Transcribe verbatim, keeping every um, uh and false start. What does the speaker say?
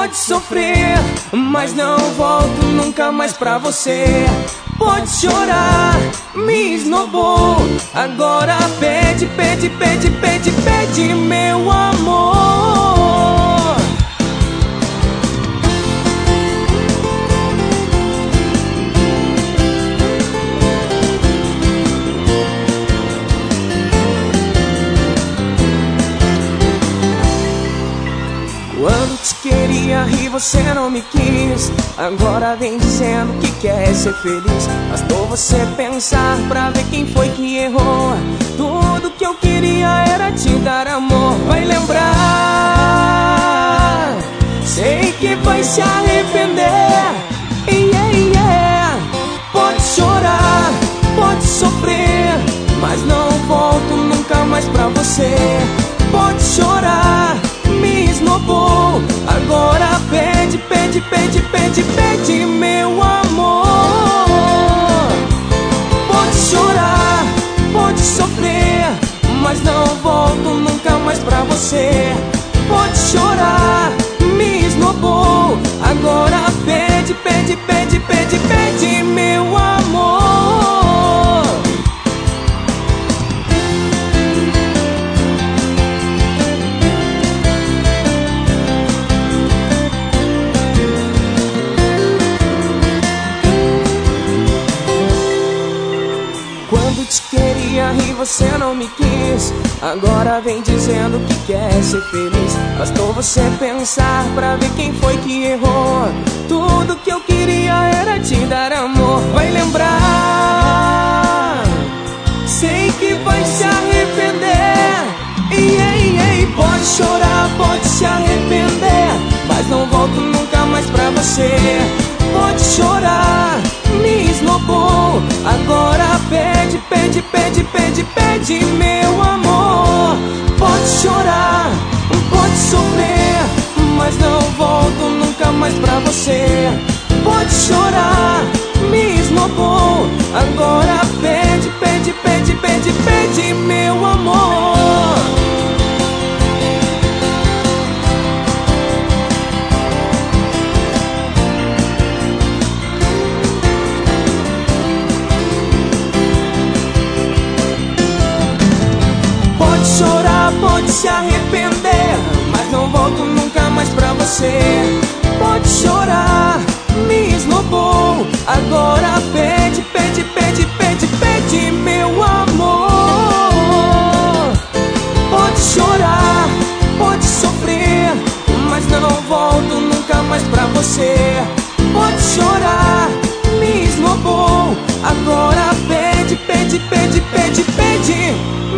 Pode sofrer, mas não volto nunca mais pra você. Pode chorar, me esnobou. Agora pede, pede, pede, pede, pede meu amor. Quando te queria rir você não me quis. Agora vem dizendo que quer ser feliz. Bastou você pensar pra ver quem foi que errou. Tudo que eu queria era te dar amor. Vai lembrar, sei que vai se arrepender. Yeah, yeah. Pode chorar, pode sofrer, mas não volto nunca mais pra você. Pode chorar, me esnobou. Agora pede, pede, pede, pede, pede meu amor. Pode chorar, pode sofrer, mas não volto nunca mais pra você. Pode chorar, me esnobou. Agora pede, pede, pede, pede, pede meu amor. Quando te queria rir você não me quis. Agora vem dizendo que quer ser feliz. Bastou você pensar pra ver quem foi que errou. Tudo que eu queria era te dar amor. Vai lembrar, sei que vai se arrepender. Yeah, yeah. Pode chorar, pode se arrepender, mas não volto nunca mais pra você. Pode chorar, me esnobou. Agora pede, pede, pede, pede, pede meu amor. Pode chorar, pode sofrer, mas não volto nunca mais pra você. Pode chorar, me esnobou. Agora pede, pede, pede, pede, pede meu amor. Pode chorar, pode se arrepender, mas não volto nunca mais pra você. Pode chorar, me esnobou. Agora pede, pede, pede, pede, pede meu amor. Pode chorar, pode sofrer, mas não volto nunca mais pra você. Pode chorar, me esnobou. Agora pede, pede, pede, pede, pede